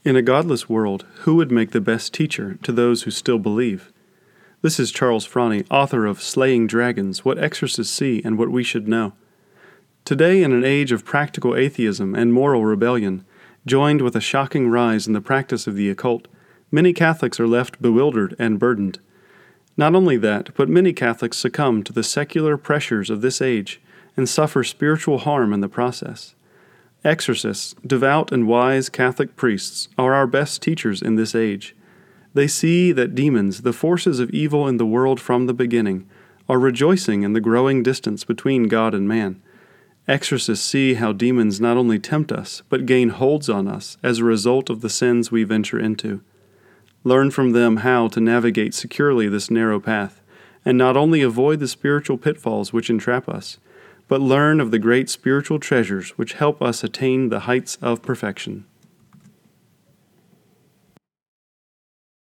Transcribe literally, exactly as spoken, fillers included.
In a godless world, who would make the best teacher to those who still believe? This is Charles Froney, author of Slaying Dragons, What Exorcists See and What We Should Know. Today, in an age of practical atheism and moral rebellion, joined with a shocking rise in the practice of the occult, many Catholics are left bewildered and burdened. Not only that, but many Catholics succumb to the secular pressures of this age and suffer spiritual harm in the process. Exorcists, devout and wise Catholic priests, are our best teachers in this age. They see that demons, the forces of evil in the world from the beginning, are rejoicing in the growing distance between God and man. Exorcists see how demons not only tempt us, but gain holds on us as a result of the sins we venture into. Learn from them how to navigate securely this narrow path, and not only avoid the spiritual pitfalls which entrap us, but learn of the great spiritual treasures which help us attain the heights of perfection.